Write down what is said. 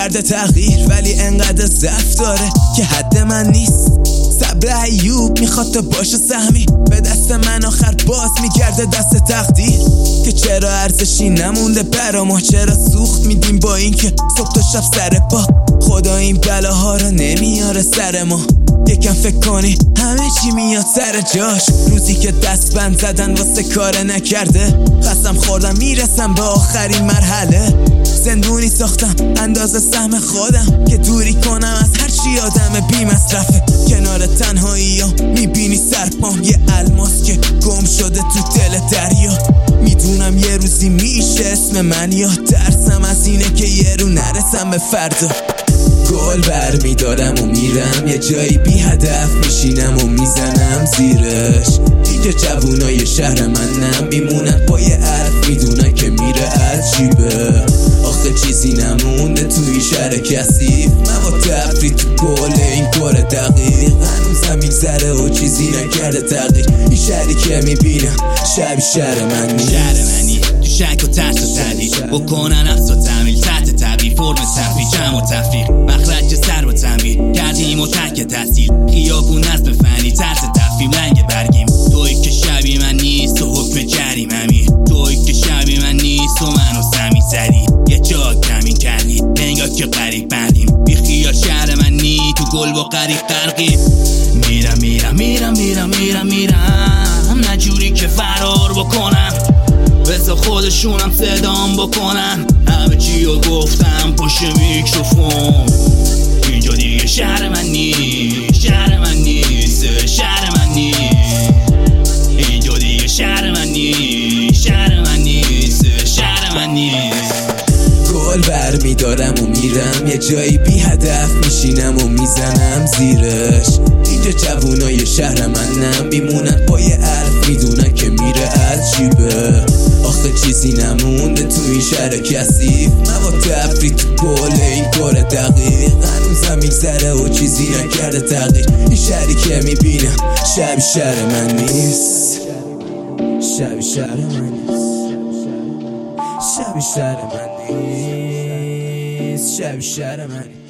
کرده تغییر، ولی انقدر ضعف داره که حد من نیست. صبر ایوب میخواد تا باشه سهمی، به دست من آخر باز میگرده دست تقدیر. که چرا ارزشی نمونده برا ما، چرا سوخت میدیم با این که صبح تا شب سر پا. خدا این بلاها رو نمیاره سر ما، یکم فکر کنی همه چی میاد سر جاش. روزی که دست بند زدن واسه کار نکرده، قسم خوردم میرسم به آخرین مرحله. زندونی ساختم اندازه سهم خودم که دوری کنم از هر چی آدم بی مصرفه. کنار تنهایی ها میبینی سرپام یه الماس که گم شده تو دل دریا. میدونم یه روزی میشه اسم من یاد، ترسم از اینه که یه رو نرسم به فردا. گل بر میدارم و میرم یه جایی بی هدف، میشینم و میزنم زیرش. دیگه جوونای شهر من میمونن پای حرف، میدونن که میره از جیبه. آخه چیزی نمونده توی شهر کثیف، مواد تفریط تو کل این کار دقیق. هنوزم میگذره و چیزی نکرده تغییر. این شهری که میبینم شبیه شهر من نیست. شهر منی تو شک و ترس و تردید، بکنن افز و تعمیل تحت تبریف، فرم تفریح جمع و تفریق، مخرج سر و تنبیه کردیم و ترک تحصیل. خیابون نظم فنی ترس تفریم رنگ برگیم. توی که شبیه من نیست و حکم جریممی، توی که شبیه من نیست و من و سمی سری یه جا کمین کردی. انگار که قریب بندیم، بی خیال شهر من نی تو گل با قریب قرقیم. میرم میرم میرم میرم میرم میرم نجوری که فرار بکنم، بذار خودشونم صدام بکنن. همه چی رو گفتم پشت میکروفون، اینجا دیگه شهر من نیست، شهر من نیست، شهر من نیست. اینجا دیگه شهر من نیست، شهر من نیست، شهر من نیست. گل بر میدارم و میرم یه جایی بی هدف، میشینم و میزنم زیرش. اینجا جوونای شهر من میمونن پای حرف، میدونن که میره از جیبه. آخه چیزی نمونده توی شهر کثیف، مواد تفریط تو کل این کار دقیق. هنوزم میگذره و چیزی نکرده تغییر. این شهری که میبینم شبیه شهر من نیست، شبیه شهر من نیست، شبیه شهر من نیست، شبیه شهر من نیست.